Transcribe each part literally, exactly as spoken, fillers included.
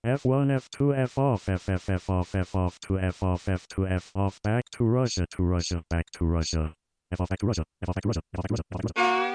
F one, F two, F off, F F, F off, F off, two, F off, F two, F off, back to Russia, to Russia, back to Russia, F off, back to Russia, F off, back to Russia, F off, back to Russia, F off, back to Russia.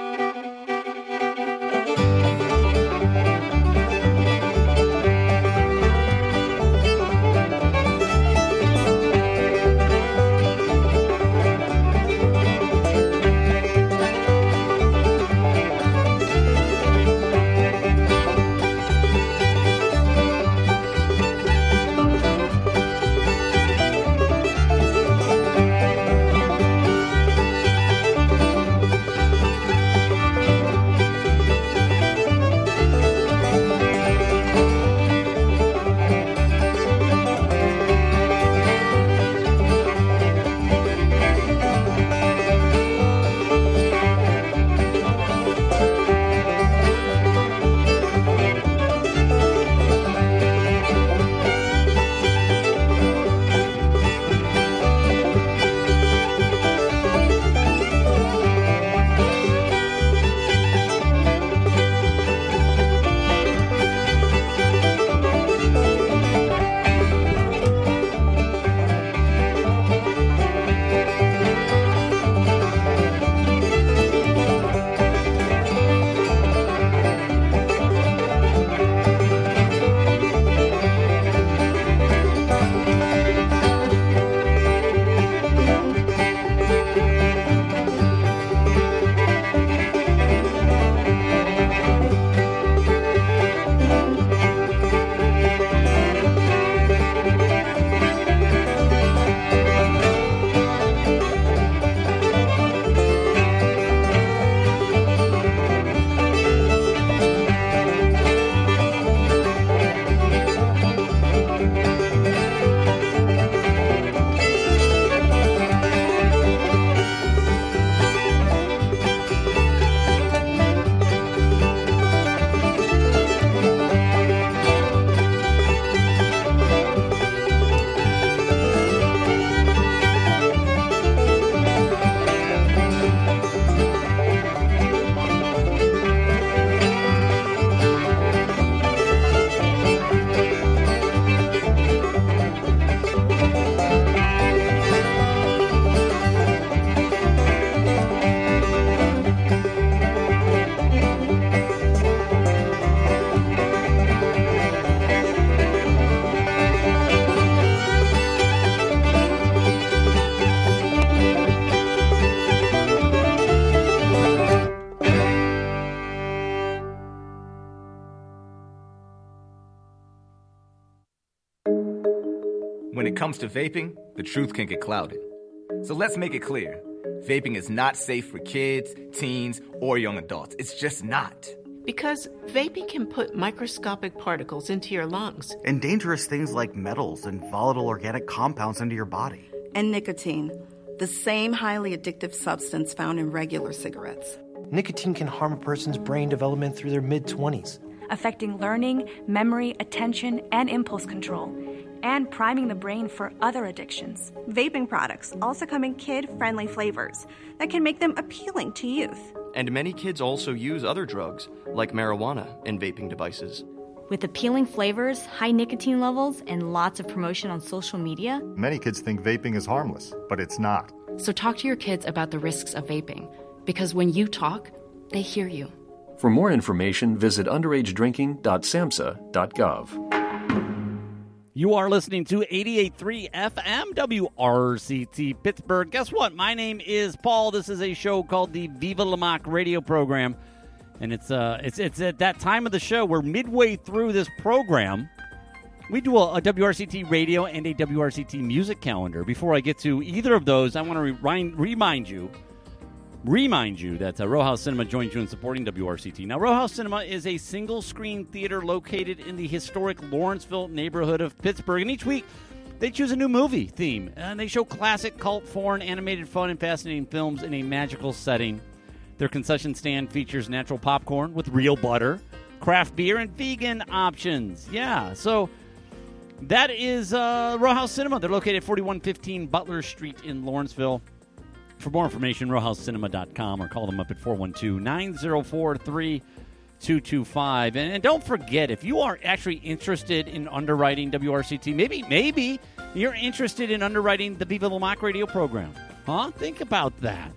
When it comes to vaping, the truth can get clouded. So let's make it clear. Vaping is not safe for kids, teens, or young adults. It's just not. Because vaping can put microscopic particles into your lungs. And dangerous things like metals and volatile organic compounds into your body. And nicotine, the same highly addictive substance found in regular cigarettes. Nicotine can harm a person's brain development through their mid-twenties. Affecting learning, memory, attention, and impulse control. And priming the brain for other addictions. Vaping products also come in kid-friendly flavors that can make them appealing to youth. And many kids also use other drugs, like marijuana, in vaping devices. With appealing flavors, high nicotine levels, and lots of promotion on social media, many kids think vaping is harmless, but it's not. So talk to your kids about the risks of vaping, because when you talk, they hear you. For more information, visit underage drinking dot samhsa dot gov. You are listening to eighty-eight point three F M W R C T Pittsburgh. Guess what? My name is Paul. This is a show called the Viva Lamaque radio program. And it's uh, it's it's at that time of the show where midway through this program, we do a, a W R C T radio and a W R C T music calendar. Before I get to either of those, I want to remind, remind you Remind you that uh, Row House Cinema joins you in supporting W R C T. Now, Row House Cinema is a single-screen theater located in the historic Lawrenceville neighborhood of Pittsburgh. And each week, they choose a new movie theme. And they show classic, cult, foreign, animated, fun, and fascinating films in a magical setting. Their concession stand features natural popcorn with real butter, craft beer, and vegan options. Yeah, so that is uh, Row House Cinema. They're located at forty-one fifteen Butler Street in Lawrenceville. For more information, row house cinema dot com or call them up at four one two, nine zero four, three two two five. And, and don't forget, if you are actually interested in underwriting W R C T, maybe maybe you're interested in underwriting the Viva La Mock radio program. Huh? Think about that.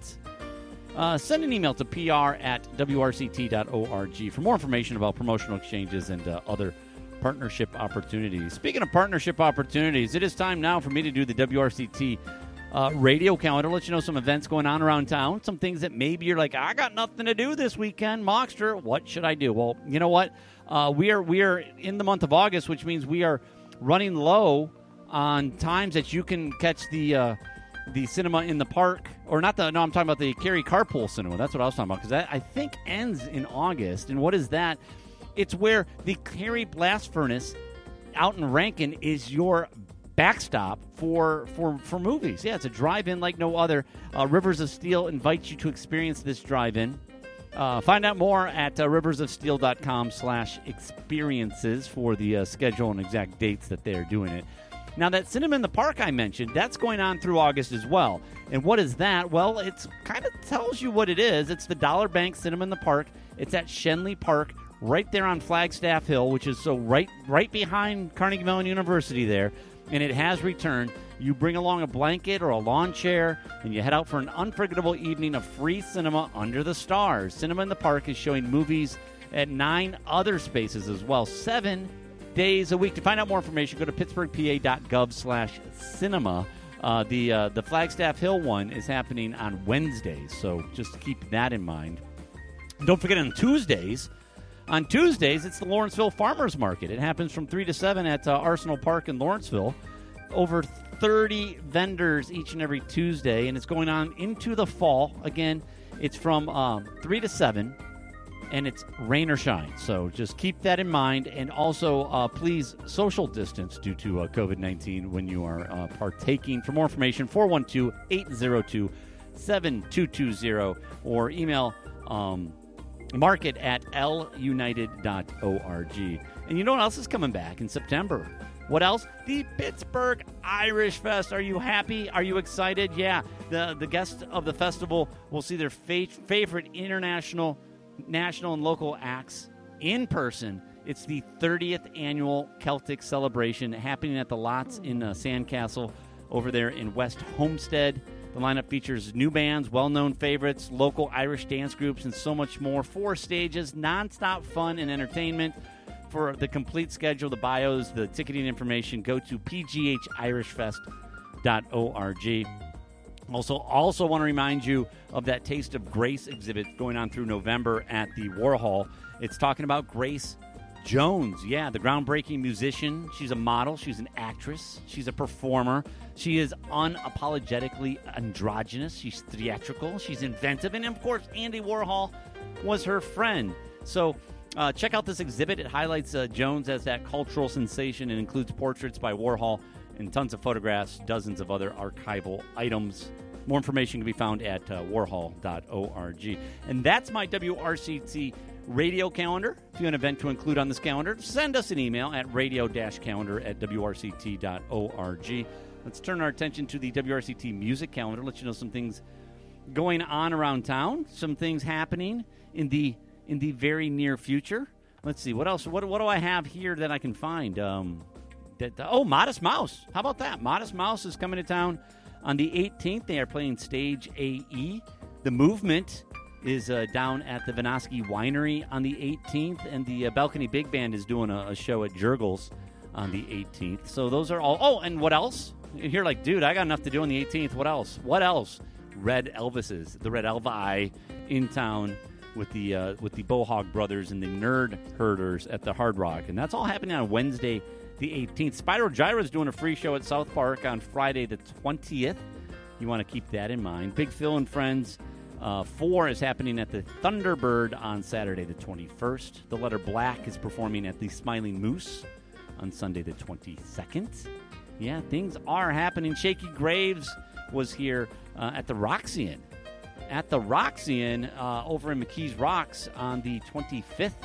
Uh, send an email to P R at W R C T dot org for more information about promotional exchanges and uh, other partnership opportunities. Speaking of partnership opportunities, it is time now for me to do the W R C T uh, radio calendar, let you know some events going on around town, some things that maybe you're like, I got nothing to do this weekend, Mockster, what should I do? Well, you know what? Uh, we are we are in the month of August, which means we are running low on times that you can catch the uh, the cinema in the park, or not the, no, I'm talking about the Cary Carpool Cinema. That's what I was talking about, because that, I think, ends in August. And what is that? It's where the Cary Blast Furnace out in Rankin is your backstop for for for movies. Yeah, it's a drive-in like no other. Uh, Rivers of Steel invites you to experience this drive-in. Uh, find out more at uh, riversofsteel.com slash experiences for the uh, schedule and exact dates that they are doing it. Now, that Cinema in the Park I mentioned, that's going on through August as well. And what is that? Well, it kind of tells you what it is. It's the Dollar Bank Cinema in the Park. It's at Shenley Park, right there on Flagstaff Hill, which is so right right behind Carnegie Mellon University there. And it has returned. You bring along a blanket or a lawn chair, and you head out for an unforgettable evening of free cinema under the stars. Cinema in the Park is showing movies at nine other spaces as well, seven days a week. To find out more information, go to pittsburghpa.gov slash cinema. Uh, the uh, the Flagstaff Hill one is happening on Wednesdays, so just keep that in mind. Don't forget on Tuesdays. On Tuesdays, it's the Lawrenceville Farmers Market. It happens from three to seven at uh, Arsenal Park in Lawrenceville. Over thirty vendors each and every Tuesday, and it's going on into the fall. Again, it's from um, three to seven. And it's rain or shine, so just keep that in mind. And also, uh, please social distance due to uh, covid nineteen when you are uh, partaking. For more information, four one two, eight zero two, seven two two zero or email um, market at l united dot org. And you know what else is coming back in September? What else? The Pittsburgh Irish Fest. Are you happy? Are you excited? Yeah, the, the guests of the festival will see their fa- favorite international, national, and local acts in person. It's the thirtieth annual Celtic celebration happening at the Lots in uh, Sandcastle over there in West Homestead. The lineup features new bands, well-known favorites, local Irish dance groups, and so much more. Four stages, nonstop fun and entertainment. For the complete schedule, the bios, the ticketing information, go to p g h irish fest dot org. Also, also want to remind you of that Taste of Grace exhibit going on through November at the Warhol. It's talking about Grace Jones. Yeah, the groundbreaking musician. She's a model. She's an actress. She's a performer. She is unapologetically androgynous. She's theatrical. She's inventive. And, of course, Andy Warhol was her friend. So uh, check out this exhibit. It highlights uh, Jones as that cultural sensation and includes portraits by Warhol and tons of photographs, dozens of other archival items. More information can be found at uh, warhol dot org. And that's my W R C T radio calendar. If you have an event to include on this calendar, send us an email at radio-calendar at w r c t dot org. Let's turn our attention to the W R C T music calendar. Let you know some things going on around town, some things happening in the in the very near future. Let's see, what else? What, what do I have here that I can find? Um, that Oh, Modest Mouse. How about that? Modest Mouse is coming to town on the eighteenth. They are playing Stage A E. The Movement is uh, down at the Vinoski Winery on the eighteenth, and the uh, Balcony Big Band is doing a, a show at Jurgles on the eighteenth. So those are all. Oh, and what else? You're like, dude, I got enough to do on the eighteenth. What else? What else? Red Elvises, the Red Elvi in town with the uh, with the Bohog Brothers and the Nerd Herders at the Hard Rock, and that's all happening on Wednesday, the eighteenth. Spyro Gyra is doing a free show at South Park on Friday, the twentieth. You want to keep that in mind. Big Phil and Friends uh, four is happening at the Thunderbird on Saturday, the twenty-first. The Letter Black is performing at the Smiling Moose on Sunday, the twenty-second. Yeah, things are happening. Shaky Graves was here uh, at the Roxy-Inn. At the Roxy-Inn uh, over in McKees Rocks on the twenty-fifth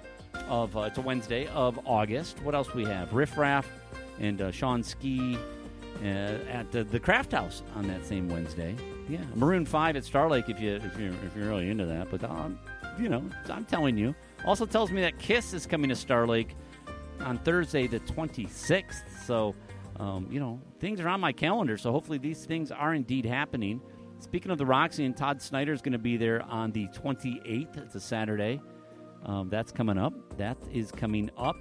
of, uh, it's a Wednesday, of August. What else do we have? Riff Raff and uh, Sean Ski uh, at the, the Craft House on that same Wednesday. Yeah, Maroon five at Star Lake if, you, if, you're, if you're really into that. But um, you know, I'm telling you. Also tells me that Kiss is coming to Star Lake on Thursday the twenty-sixth. So, um, you know, things are on my calendar. So hopefully these things are indeed happening. Speaking of the Roxy, and Todd Snyder is going to be there on the twenty-eighth. It's a Saturday. Um, that's coming up. That is coming up.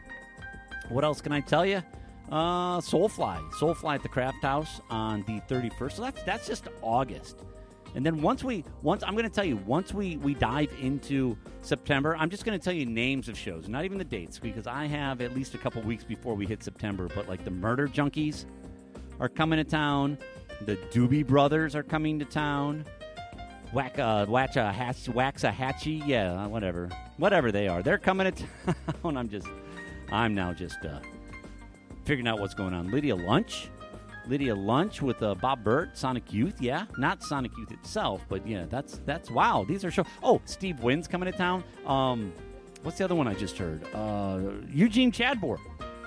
What else can I tell you? Uh, Soulfly. Soulfly at the Craft House on the thirty-first. So that's that's just August. And then once we, once I'm going to tell you, once we, we dive into September, I'm just going to tell you names of shows, not even the dates, because I have at least a couple weeks before we hit September. But like the Murder Junkies are coming to town. The Doobie Brothers are coming to town. Whack, uh, Watcha, Hatch, Waxahachie, yeah, whatever. Whatever they are. They're coming to town. I'm just, I'm now just uh, figuring out what's going on. Lydia Lunch. Lydia Lunch with uh, Bob Burt, Sonic Youth, yeah. Not Sonic Youth itself, but yeah, that's, that's wow. These are shows. Oh, Steve Wynn's coming to town. Um, what's the other one I just heard? Uh, Eugene Chadbourne.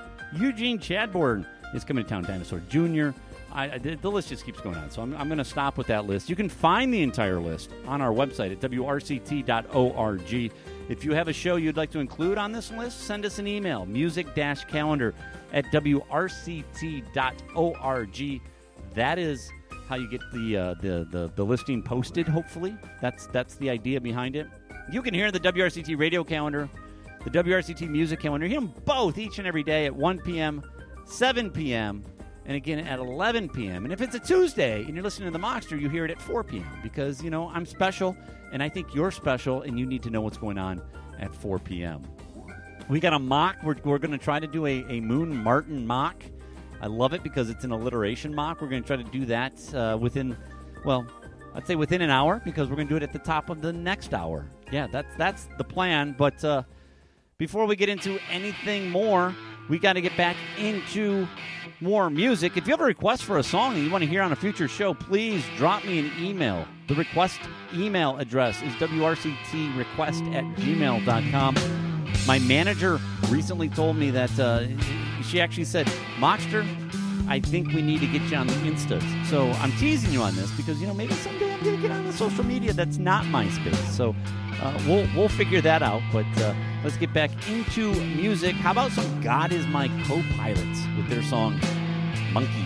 Eugene Chadbourne is coming to town. Dinosaur Junior I, I, the list just keeps going on, so I'm, I'm going to stop with that list. You can find the entire list on our website at W R C T dot org. If you have a show you'd like to include on this list, send us an email, music-calendar at W R C T dot org. That is how you get the, uh, the, the, the listing posted, hopefully. That's, that's the idea behind it. You can hear the W R C T radio calendar, the W R C T music calendar. Hear them both each and every day at one p.m., seven p.m., and again at eleven p.m. And if it's a Tuesday and you're listening to the Mockster, you hear it at four p.m. because, you know, I'm special, and I think you're special, and you need to know what's going on at four p.m. We got a mock. We're, we're going to try to do a, a Moon Martin mock. I love it because it's an alliteration mock. We're going to try to do that uh, within, well, I'd say within an hour because we're going to do it at the top of the next hour. Yeah, that's, that's the plan. But uh, before we get into anything more, we got to get back into more music. If you have a request for a song that you want to hear on a future show, please drop me an email. The request email address is W R C T request at gmail dot com. My manager recently told me that uh, she actually said, Mockster, I think we need to get you on the Instas. So I'm teasing you on this because, you know, maybe someday I'm going to get on the social media that's not MySpace. So uh, we'll we'll figure that out. But uh, let's get back into music. How about some God Is My Co-Pilots with their song, Monkeys?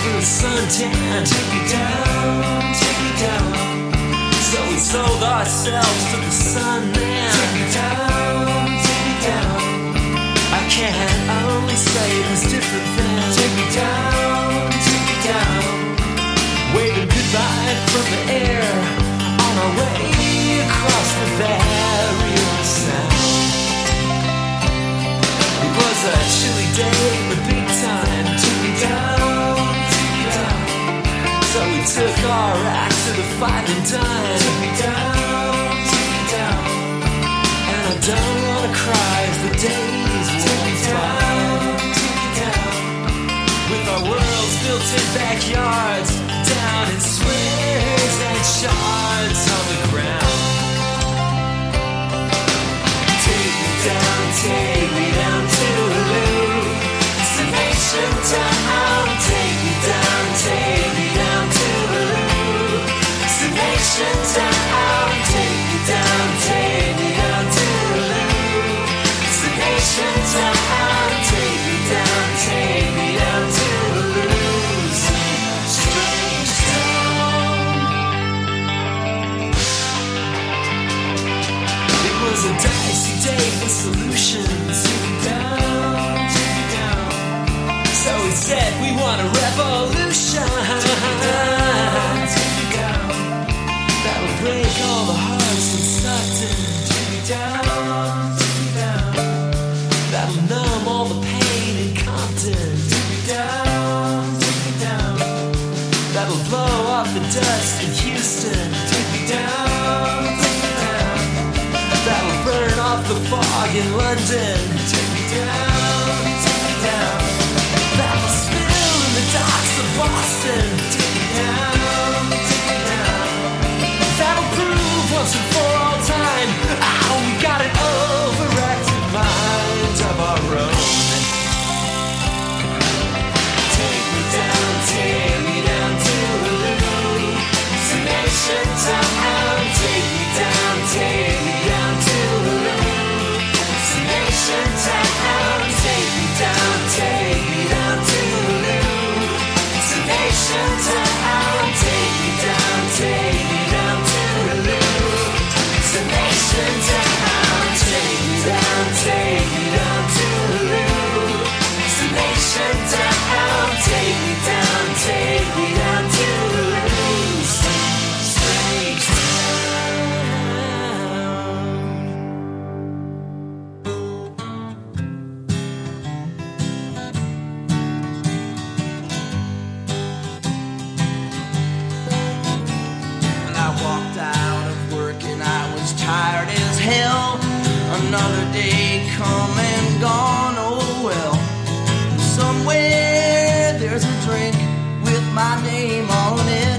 for the suntan. Take me down, take me down. So we sold ourselves to the sun, man. Take me down, take me down. I can't only say it was different then. Take me down, take me down. Waving goodbye from the air on our way across the barrier of sound. It was a chilly day, but big time. Took me down, took me down. So we took our act to the five and dime. Took me down, took me down. And I don't wanna cry as the days went by. Took me down. With our worlds built in backyards, down in squares and shards on the ground. Take me down, take me down to a destination town. Take me down, take me down to a destination town. Take me down, take me down to a destination town. Take me down, take me down to a strange town. It was a dicey day for solutions. Take me down, take me down. So we said we want a revolution. Take me down, take me down. That'll break all the hearts in Sutton. Take me down, take me down. That'll numb all the pain in Compton. Take me down, take me down. That'll blow off the dust in Houston. Take me down, take me down. That'll burn off the fog in London. Take me down, take me down. That'll spill in the docks of Boston. Take me down, take me down. That'll prove once and for all time, oh, we got an overactive mind of our own. Take me down, take me down to a destination town. Take me down, take me down to a destination town. Take me down, take me down to a destination town. Take me down, take me down to a destination town. Take me down, take me down to a destination town. Take me down, take me down to a strange When I walked out of work and I was tired as hell, another day come and gone, oh well. Somewhere there's a drink with my name on it.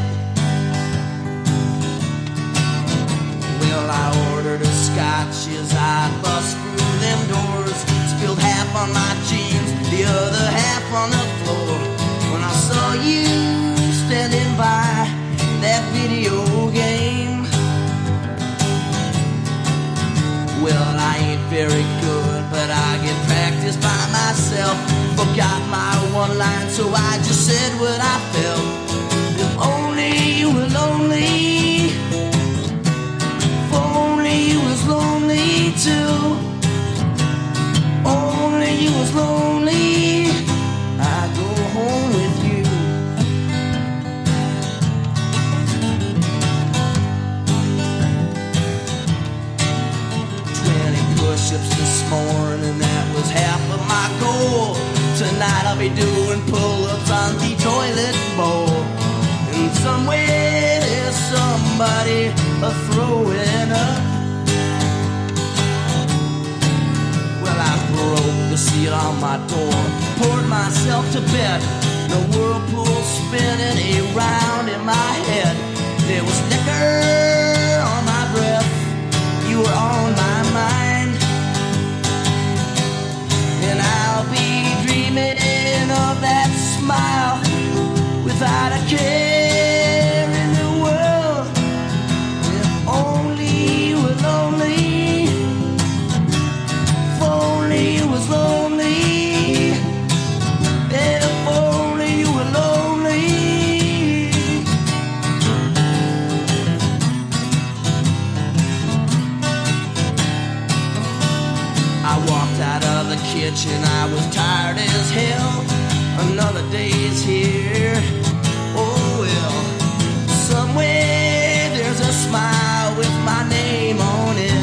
Well, I ordered a scotch as I bust through them doors. Spilled half on my jeans, the other half on the floor. When I saw you standing by that video game. Well, I ain't very good, but I get practice by myself. Forgot my one line, so I just said what I felt. If only you were lonely, if only you was lonely too. Only you was lonely, I'd go home with you. Twenty push-ups this morning, that was half of my goal. Tonight I'll be doing pull-ups on the toilet bowl. And somewhere there's somebody a-throwing up. Well, I broke the seal on my door, poured myself to bed. The whirlpool spinning around in my head. There was liquor on my breath, you were on my mind. And I'll be dreaming of that smile without a care in the world. If only you were lonely, if only you was lonely, if only you were lonely, walked out of the kitchen, I was tired as hell. Another day's here. Oh well. Somewhere there's a smile with my name on it.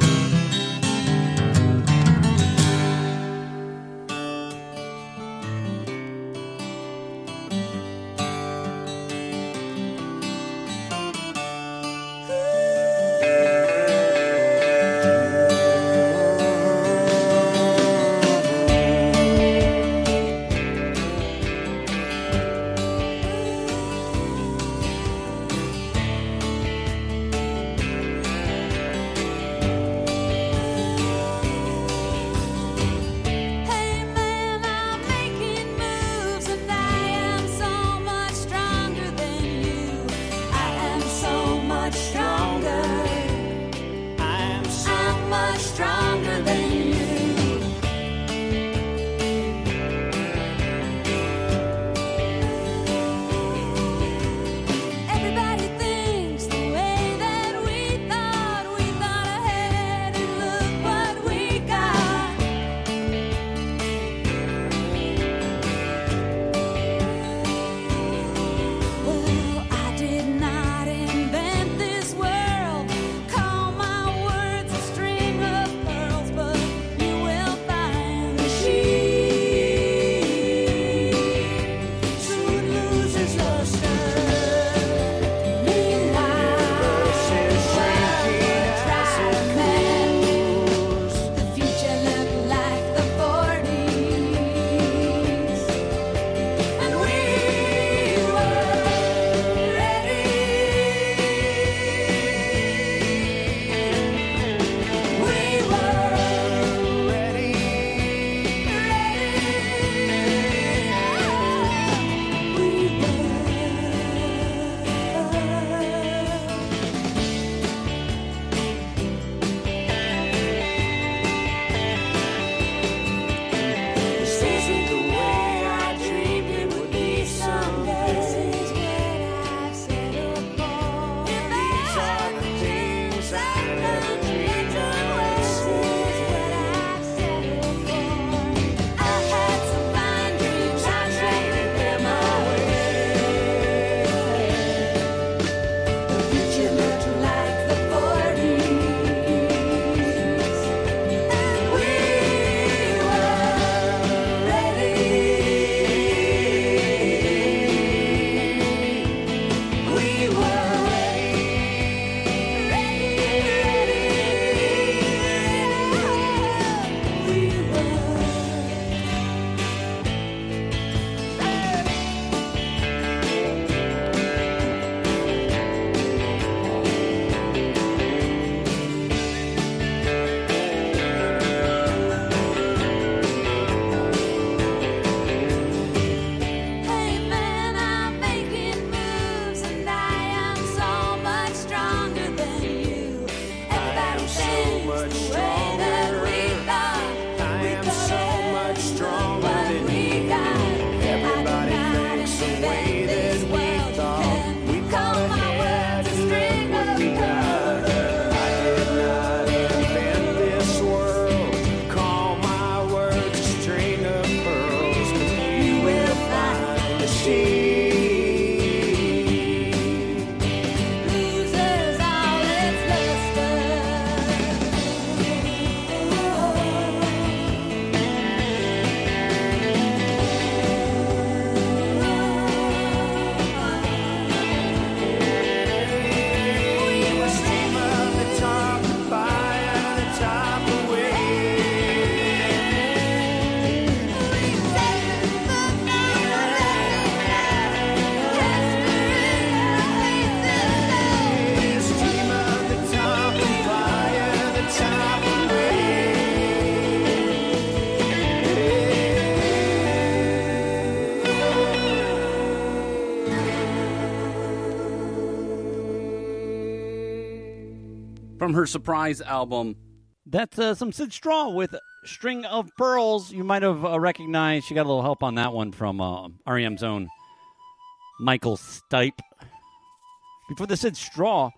from her surprise album. That's uh, some Sid Straw with String of Pearls. You might have uh, recognized. She got a little help on that one from uh, R E M's own Michael Stipe. Before the Sid Straw,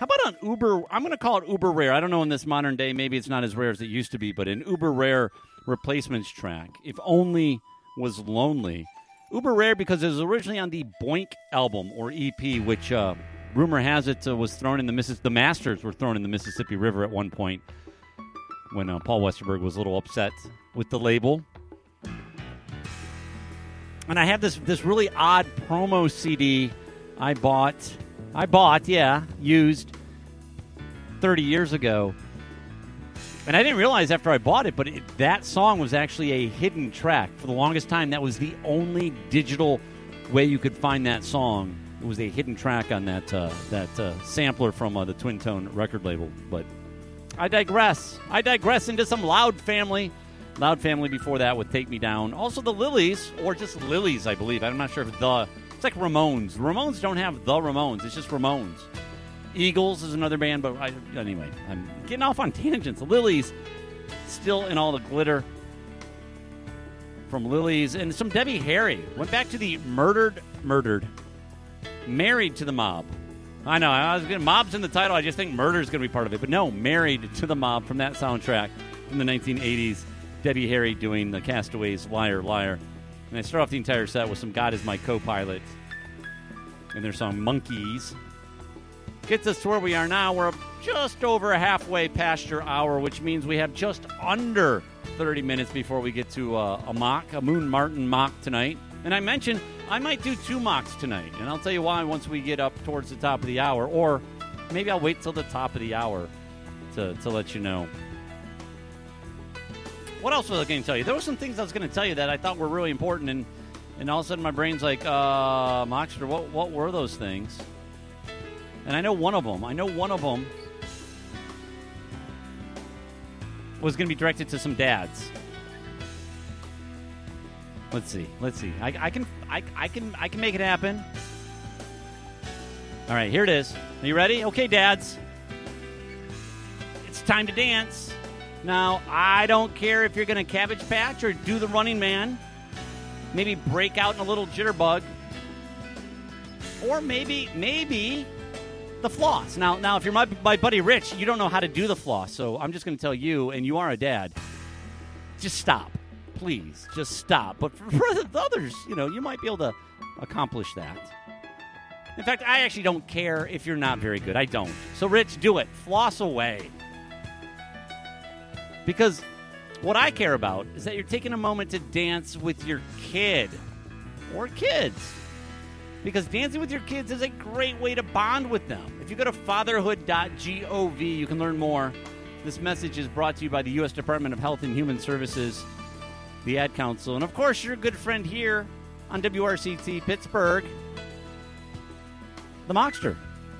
How about an uber, I'm going to call it uber rare. I don't know in this modern day, maybe it's not as rare as it used to be, but an uber rare replacements track, If Only Was Lonely. Uber rare because it was originally on the Boink album, or E P, which uh, rumor has it uh, was thrown in the Mississippi, the Masters were thrown in the Mississippi River at one point when uh, Paul Westerberg was a little upset with the label. And I have this this really odd promo C D I bought, I bought, yeah, used thirty years ago. And I didn't realize after I bought it, but it, that song was actually a hidden track. For the longest time, that was the only digital way you could find that song. It was a hidden track on that uh, that uh, sampler from uh, the Twin Tone record label. But I digress. I digress into some Loud Family. Loud Family before that with Take Me Down. Also the Lilies, or just Lilies, I believe. I'm not sure if the... It's like Ramones. Ramones don't have the Ramones. It's just Ramones. Eagles is another band, but I, anyway, I'm getting off on tangents. The Lilies, still in all the glitter from Lilies. And some Debbie Harry. Went back to the murdered, murdered, Married to the Mob. I know, I was getting Mob's in the title. I just think murder is going to be part of it. But no, Married to the Mob from that soundtrack from the nineteen eighties. Debbie Harry doing the Castaways' Liar, Liar. And I start off the entire set with some God Is My Co-Pilot and their song Monkeys. Gets us to where we are now. We're just over halfway past your hour, which means we have just under thirty minutes before we get to uh, a mock, a Moon Martin mock tonight. And I mentioned I might do two mocks tonight, and I'll tell you why once we get up towards the top of the hour, or maybe I'll wait till the top of the hour to, to let you know. What else was I going to tell you? There were some things I was going to tell you that I thought were really important, and, and all of a sudden my brain's like, uh, Mockster, what, what were those things? And I know one of them. I know one of them was going to be directed to some dads. Let's see. Let's see. I, I can I, I can I can make it happen. All right, here it is. Are you ready? Okay, dads. It's time to dance. Now, I don't care if you're going to Cabbage Patch or do the Running Man. Maybe break out in a little jitterbug. Or maybe, maybe the floss. Now, now, if you're my, my buddy Rich, you don't know how to do the floss. So I'm just going to tell you, and you are a dad, just stop. Please, just stop. But for, for the others, you know, you might be able to accomplish that. In fact, I actually don't care if you're not very good. I don't. So, Rich, do it. Floss away. Because what I care about is that you're taking a moment to dance with your kid or kids. Because dancing with your kids is a great way to bond with them. If you go to fatherhood dot gov, you can learn more. This message is brought to you by the U S Department of Health and Human Services, the Ad Council, and of course your good friend here on W R C T Pittsburgh, the Mockster.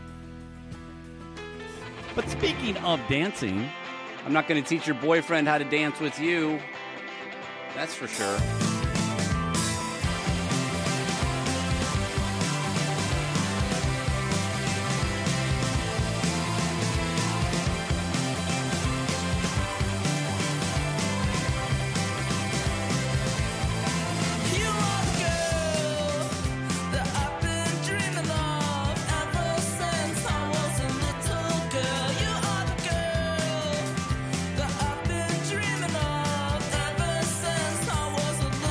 But speaking of dancing, I'm not going to teach your boyfriend how to dance with you. That's for sure. Ever since I was a little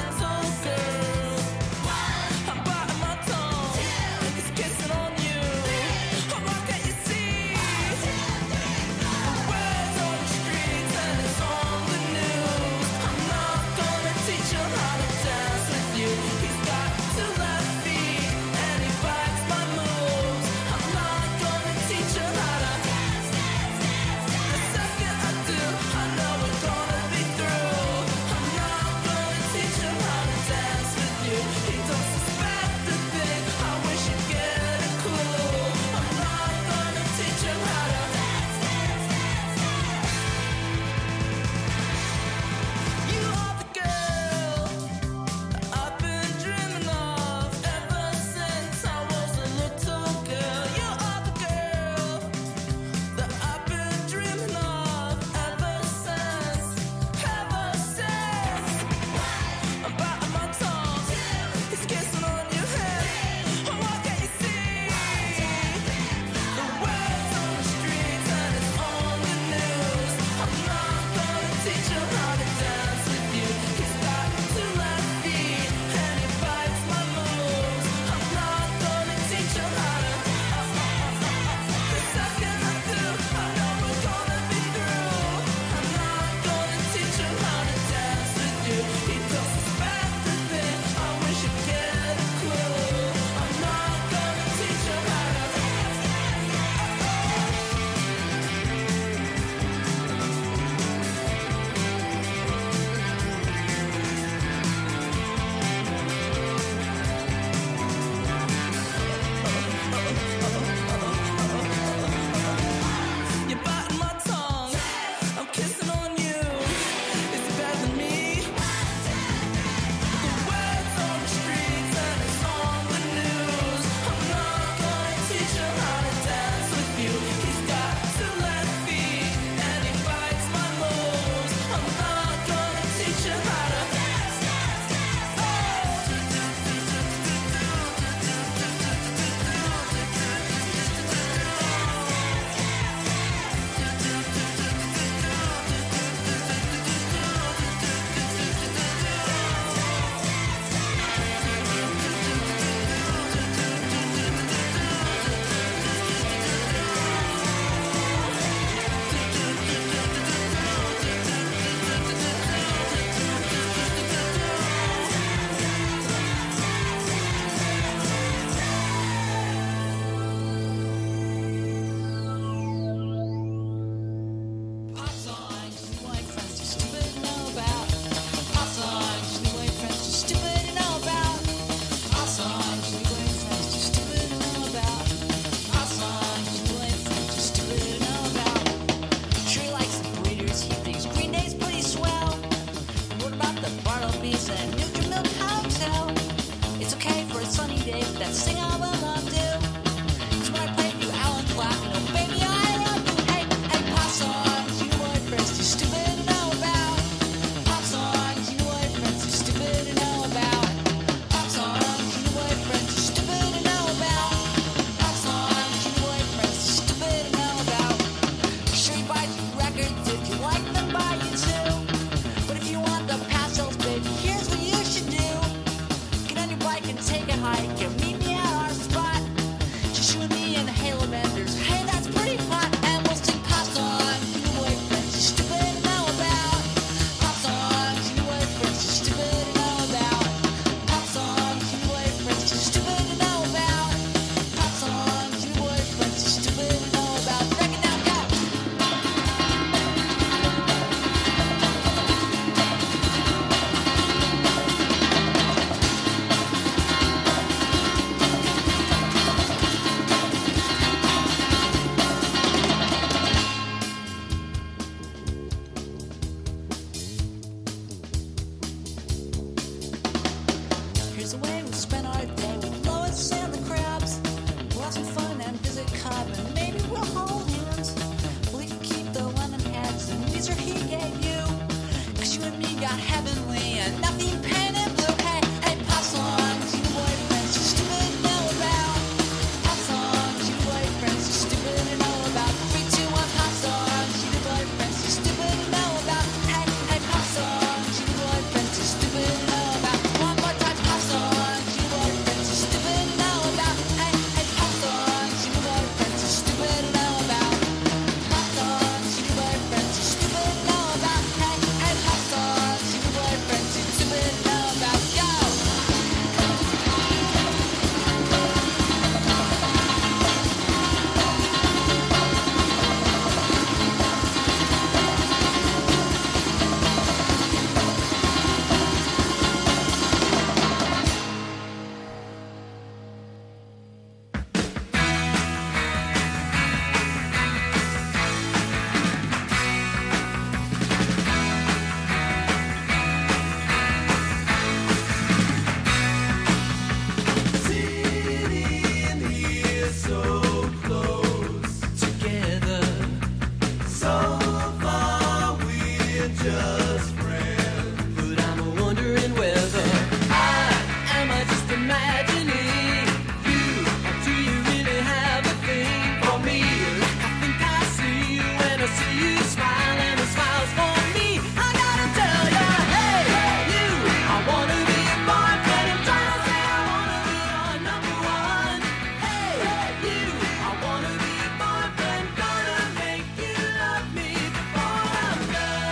just friends. But I'm wondering whether I am I just imagining you, or do you really have a thing for me? Like I think I see you when I see you smile, and the smile's for me. I gotta tell ya, hey, you, I wanna be your boyfriend. I'm trying to say I wanna be your number one. Hey, you, I wanna be your boyfriend. Gonna make you love me before I'm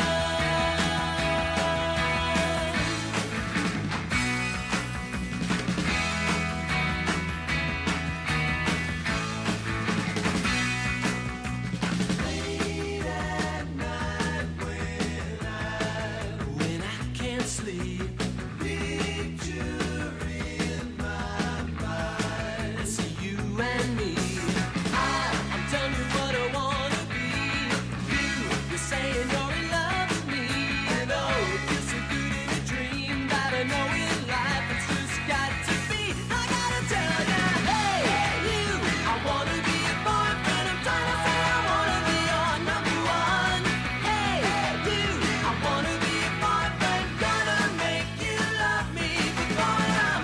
when I can't sleep, picture in my mind. I see you and me. I, I'm telling you what I wanna be. You, you're saying you're in love with me. And oh, it feels so good in a dream that I know in life it's just got to be. I gotta tell ya, hey, you, I wanna be your boyfriend. I'm trying to say I wanna be your number one. Hey, you, I wanna be your boyfriend. Gonna make you love me before I'm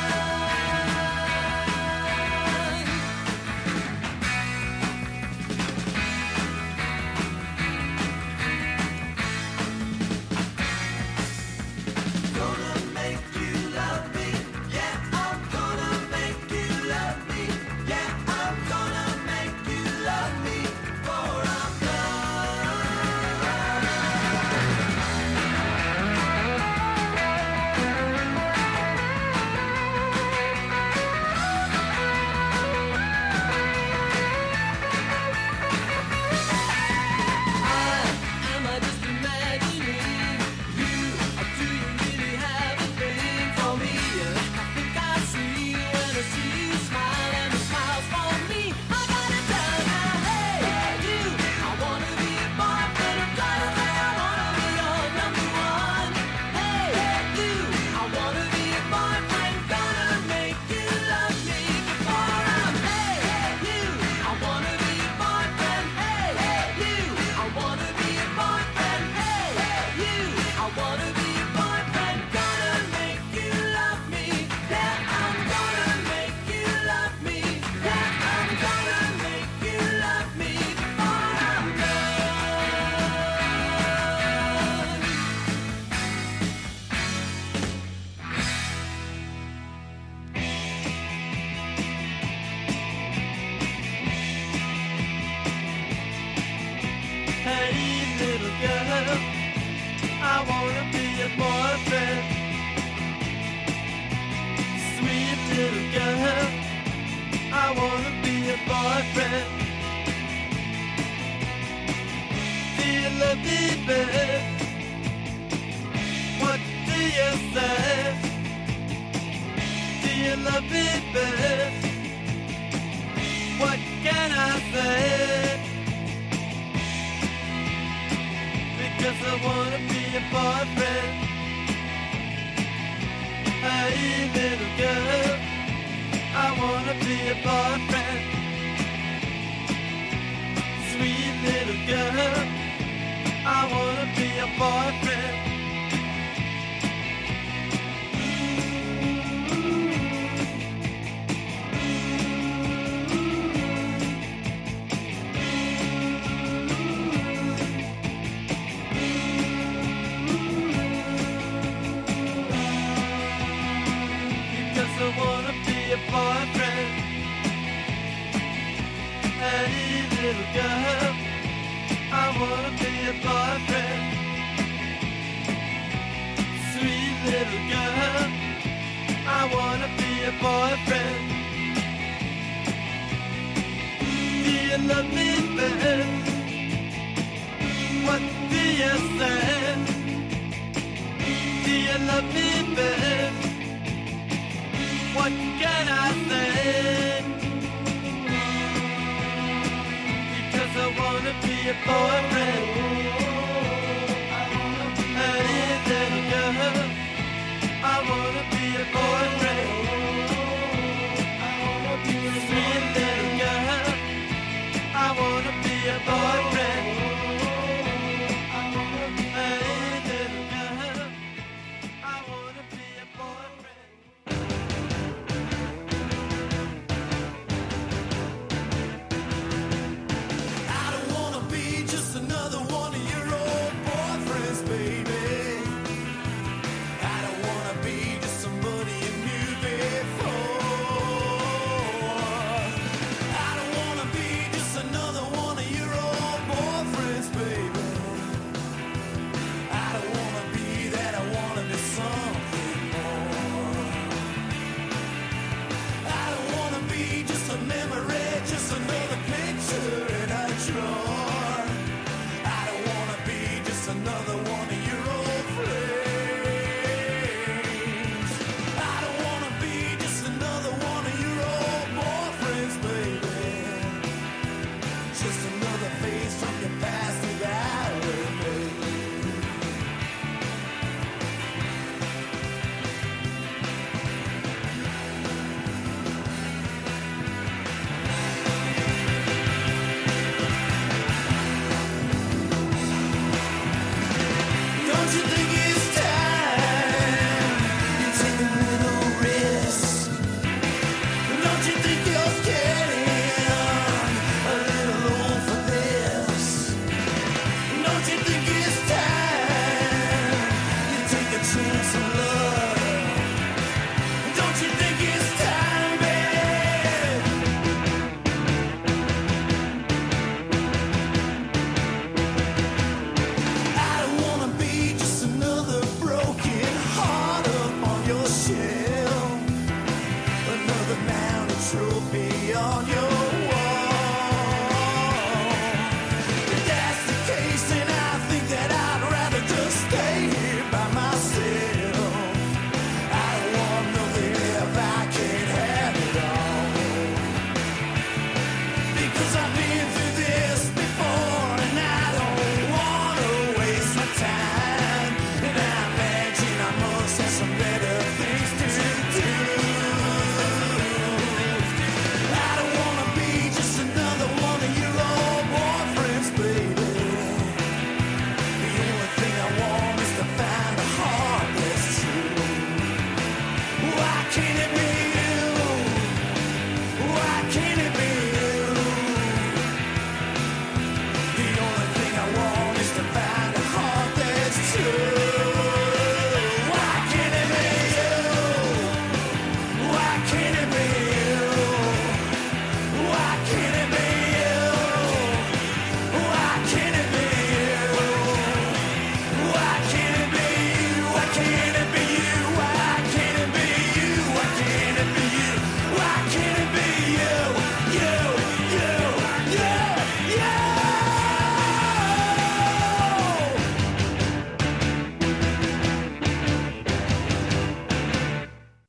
gonna make you love me. Yeah, I'm gonna make you love me. Yeah, I'm gonna make you love me before I'm am I just imagining you, or do you really have a thing for me? I think I see you when I see you smile, and the smile's for me. I gotta tell you, hey, you, I wanna be your boyfriend. I'm trying to say I wanna be your number one. Hey, you, I wanna be your boyfriend. Gonna make you love me before I'm. Hey, you, I wanna be your boyfriend. Hey, you, I wanna be your boyfriend. Hey, you, I wanna be your boyfriend. Gonna make you love me. Yeah, I'm gonna make you love me. Yeah, I'm gonna make you love me before I'm Hey, little girl, I wanna be your boyfriend. Sweet little girl, I wanna be your boyfriend. Do you love me, babe? What do you say? Do you love me, babe? What can I say? Because I wanna be your boyfriend. Hey, little girl, I wanna be your boyfriend. Sweet little girl, I wanna be your boyfriend. Because I wanna be your boyfriend. Hey, little girl, I wanna be your boyfriend. Sweet little girl, I wanna be your boyfriend. Do you love me, babe? What do you say? Do you love me, babe? What can I say? Because I wanna be your boyfriend. Hey, little girl, I wanna be your boyfriend. Sweet little girl, I wanna be your boyfriend. Hey,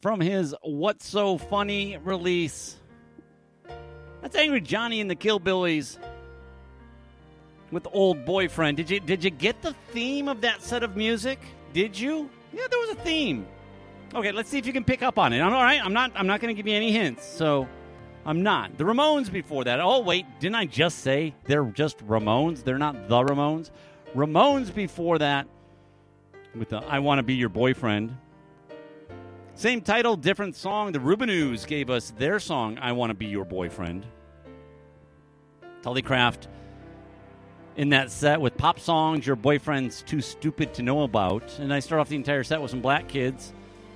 from his What's So Funny release. That's Angry Johnny and the Killbillies with Old Boyfriend. Did you did you get the theme of that set of music? Did you? Yeah, there was a theme. Okay, let's see if you can pick up on it. I'm all right. I'm not I'm not going to give you any hints. So I'm not. The Ramones before that. Oh, wait. Didn't I just say they're just Ramones? They're not the Ramones. Ramones before that with the I Want to Be Your Boyfriend. Same title, different song. The Rubinoos gave us their song, I Want to Be Your Boyfriend. Tullycraft in that set with pop songs your boyfriend's too stupid to know about. And I start off the entire set with some Black Kids.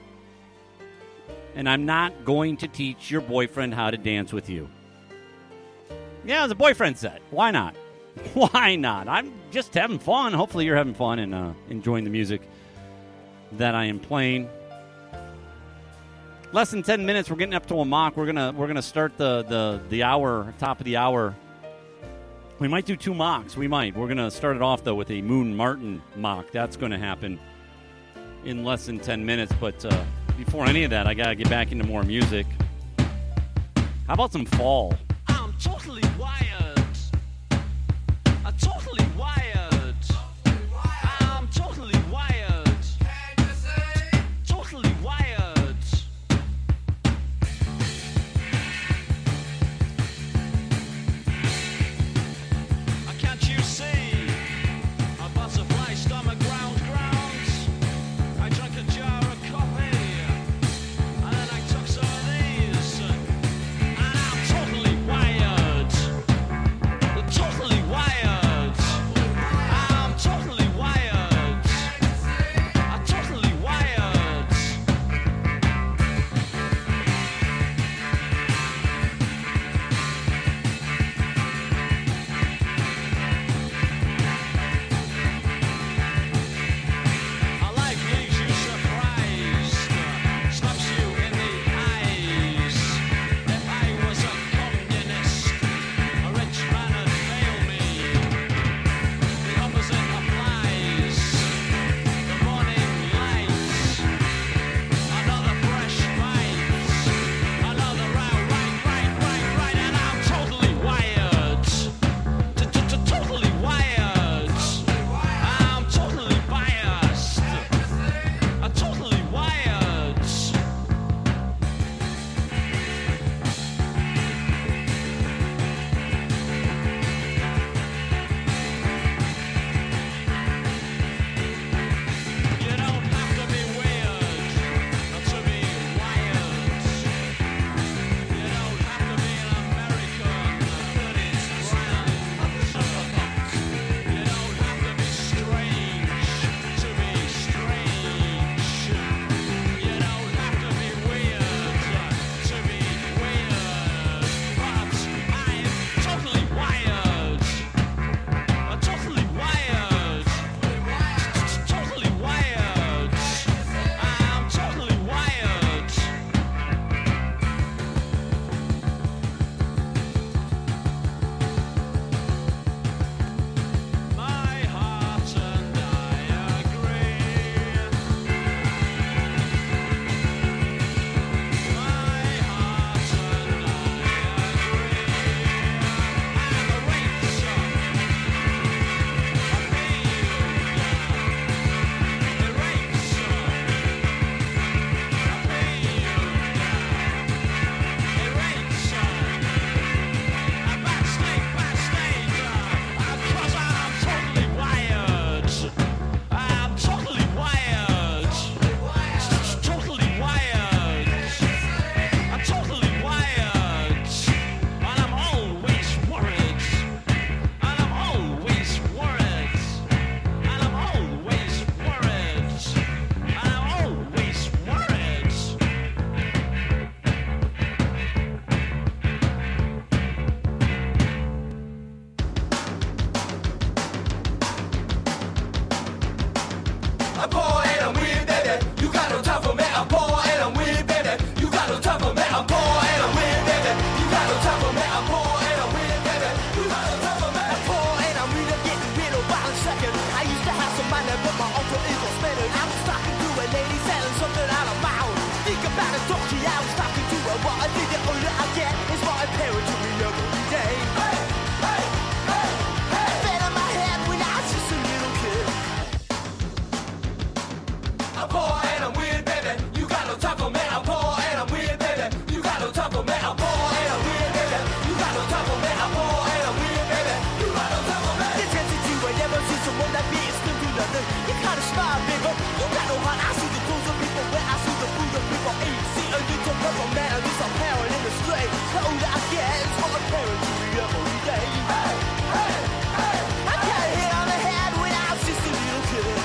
And I'm not going to teach your boyfriend how to dance with you. Yeah, it's a boyfriend set. Why not? Why not? I'm just having fun. Hopefully you're having fun and uh, enjoying the music that I am playing. Less than ten minutes. We're getting up to a mock. We're gonna we're gonna start the the the hour top of the hour. We might do two mocks. We might. We're gonna start it off though with a Moon Martin mock. That's going to happen in less than ten minutes. But uh, before any of that, I gotta get back into more music. How about some Fall? I'm totally wired. I'm totally wired. I'm totally wired. Totally wired. Can't you see a butterfly stomach ground grounds? I drank a jar of coffee and then I took some of these and I'm totally wired. Totally wired. I'm totally wired. I'm totally wired. I like leaves you surprised, slaps you in the eyes. If I was a communist, a rich man would fail me. The opposite applies. The morning lights, another fresh bite, another round, right, right, right, right, and I'm totally wired. Totally wired. I'm totally biased. I'm totally wired. You don't have to be weird to be wired. You don't have to be an American, but it's grand. You don't have to be strange to be strange. You don't have to be weird to be weird. But I'm totally wired. I'm totally wired. Totally wired. I'm totally wired. My heart and I agree. My heart and I agree. And the rates are the rates are the rates are backstage, backstage, because I'm totally wired. I'm totally wired. Totally wired. I'm totally wired. And I'm always worried. And I'm always worried. And I'm always worried. And I'm always worried. I'm poor and I'm weird, baby. You got no time for me. I'm poor and I'm weird, baby. You got no time for me. I'm poor and I'm weird, baby. You got no time for me. I'm poor and I'm weird, baby. You got no time for me. I'm poor and I'm weird, I'm getting bitter by the second. I used to have some money, but my alter ego spinning. I'm talking to a lady selling something out of my house. think about a donkey I was talking to her. What I think the older I get is what my parents tell me every day. Hey, hey, hey, hey. Fed in my head when I was just a little kid. I'm poor and I'm weird, baby. You got no time for me. I'm poor and I'm weird, baby. You got no time for me. I'm poor and I'm weird, baby. You got no time for me. I'm poor and I'm weird, baby. You got no time for me. The chances you I never see someone that big still do nothing. You kinda smile, bigger. You got no heart. I see the clothes of people wear. I see the food of people eat. See a little purple man. I'm just a parent in the street. The older I get, it's what my parents do me every day. Hey, hey, hey. I got a hit on the head when I was just a little kid.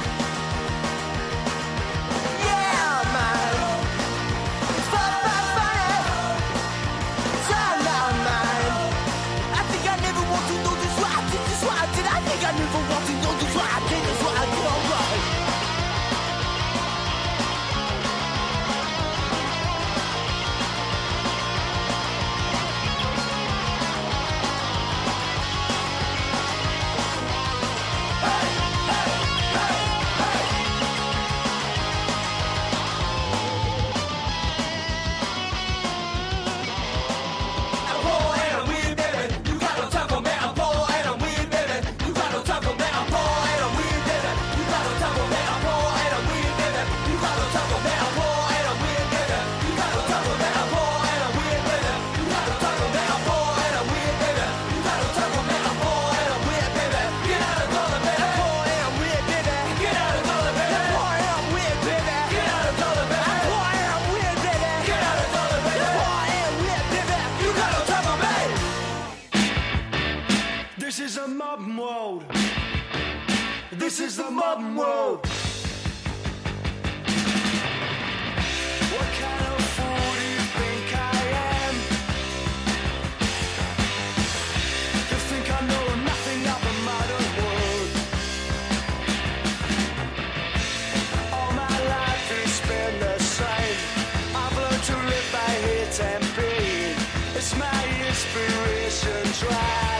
Yeah, man. It's fun, fun, funny. It's all my mind. I think I never want to know just what I did, just what I did. I think I never want to know just what I did, just what I did. All right. I'm poor and I'm weird, baby. You got no time for me. I'm poor and I'm weird, baby. You got no time for me. I'm poor and I'm weird, baby. You got no time for me. I'm poor and I'm weird, baby. You got no time for me. I'm poor and I'm weird, baby. You got no time for me. I'm poor and I'm weird, baby. You got no time for me. I'm poor and I'm weird, baby. You got no time for me. I'm poor and I'm weird, baby. Get out of color, baby. I'm poor and I'm weird, baby. Get out of color, baby. I'm poor and I'm weird, baby. Get out of color, baby. I'm poor and I'm weird, baby. Get out of color, baby. I'm poor and weird, baby. You got no time for me. This is a modern world. This is the modern world. What kind of fool do you think I am? You think I know nothing of the modern world? All my life has been the same. I've learned to live by hate and pain. It's my inspiration drive.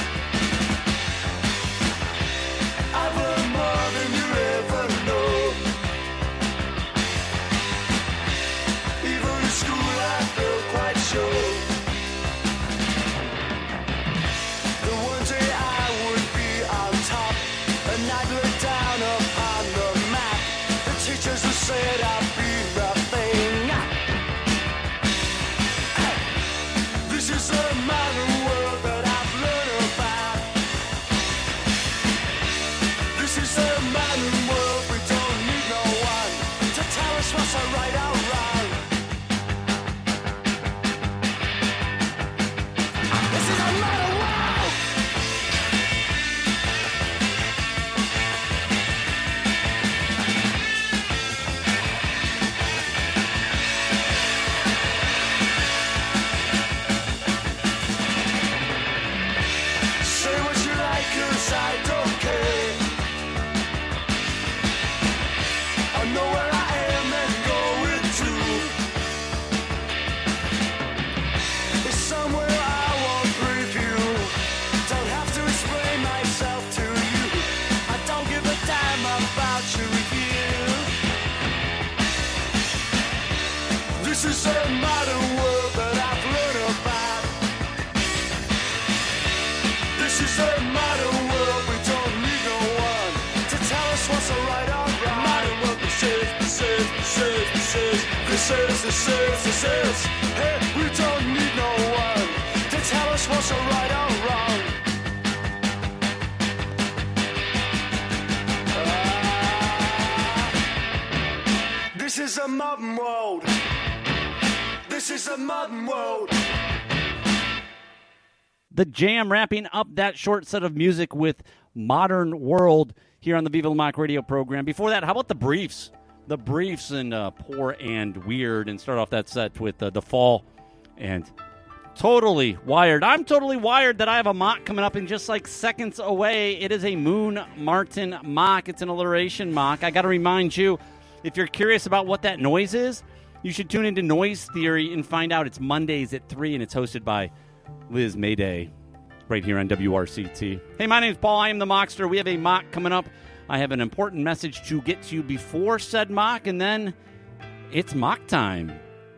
I've learned more than you ever know. Even in school I felt quite sure that one day I would be on top, and I'd look down upon the map. The teachers who said I'd be nothing. This is a modern world that I've learned about. This is a modern world, we don't need no one to tell us what's a right or wrong. This is a modern world. Say what you like, 'cause I don't care. I know where I am and going to. It's somewhere I won't preview. Don't have to explain myself to you. I don't give a damn about your review. This is a modern world that I've learned about. This is a modern world, we don't need no one to tell us what's a right or wrong. Modern world, this is, this is, this is, this is, this is, this is, this is. Hey, we don't need no one to tell us what's a right or wrong. Ah. This is a modern world. This is a modern world. The Jam wrapping up that short set of music with Modern World here on the Viva La Mock radio program. Before that, how about the Briefs? The Briefs and uh, Poor and Weird, and start off that set with uh, The Fall and Totally Wired. I'm totally wired that I have a mock coming up in just like seconds away. It is a Moon Martin mock. It's an alliteration mock. I got to remind you, if you're curious about what that noise is, you should tune into Noise Theory and find out. It's Mondays at three, and it's hosted by Liz Mayday right here on W R C T. Hey, my name's Paul. I am the Mockster. We have a mock coming up. I have an important message to get to you before said mock, and then It's mock time.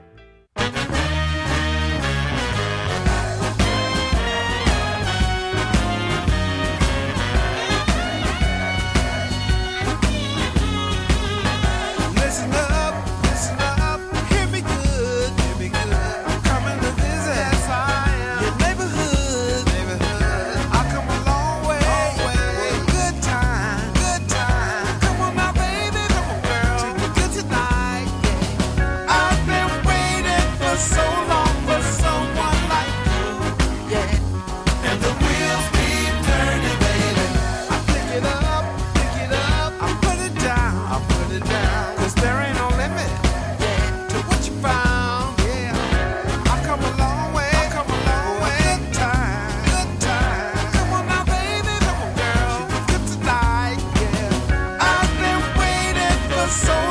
Listen up, listen up, hear me good, hear me good. I'm coming to visit, yes I am. Your neighborhood, neighborhood. I come a long way, long way. Good time, good time. Come on now, baby, come on, girl. Treat me good tonight, yeah. I've been waiting for so long for someone like you, yeah. And the wheels keep turning, baby. I pick it up, pick it up, I put it down, I put it down. Cause there ain't no limit, yeah, to what you found, yeah. I come a long way, I come a long way. Good time, good time. Come on now, baby, come on, girl. Good tonight, yeah. I've been waiting for so